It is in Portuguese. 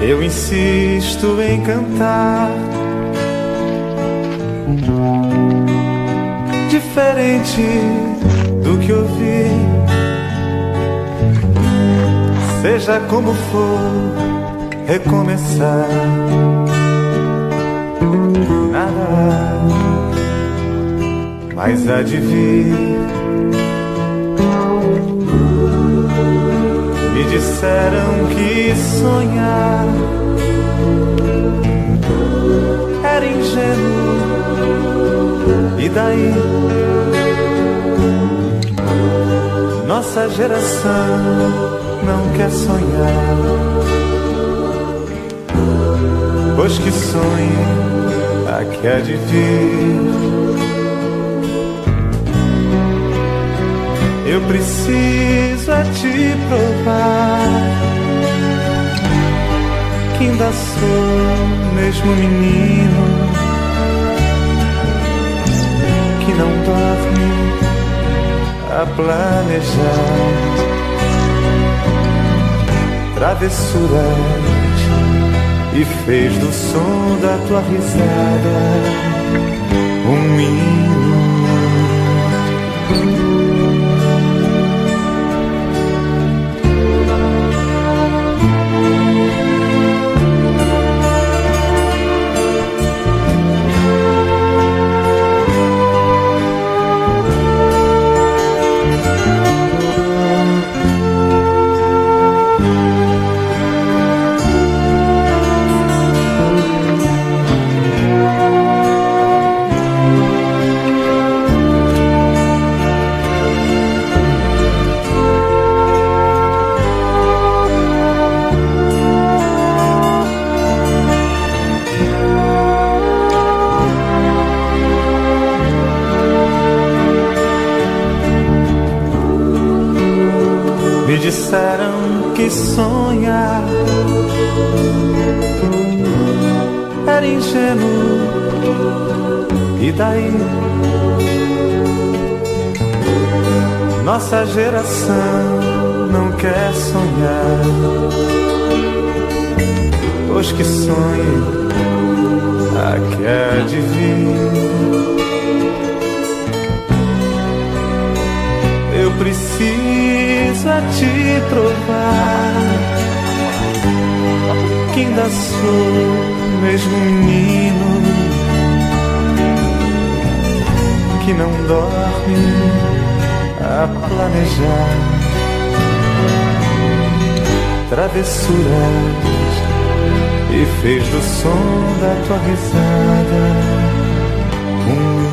Eu insisto em cantar diferente do que ouvi. Seja como for, recomeçar. Nada há, mas há de vir. Me disseram que sonhar era ingênuo. E daí? Nossa geração não quer sonhar, pois que sonhe a que há de vir. Eu preciso é te provar que ainda sou mesmo menino, que não dorme a planejar travessuras e fez do som da tua risada um hino. Me disseram que sonhar era ingênuo. E daí? Nossa geração não quer sonhar, pois que sonhe a que há de vir. Eu preciso a te provar que ainda sou mesmo menino, que não dorme a planejar travessuras e fez do som da tua risada um